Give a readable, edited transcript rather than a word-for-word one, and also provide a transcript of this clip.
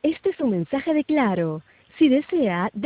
Este es un mensaje de Claro. Si desea,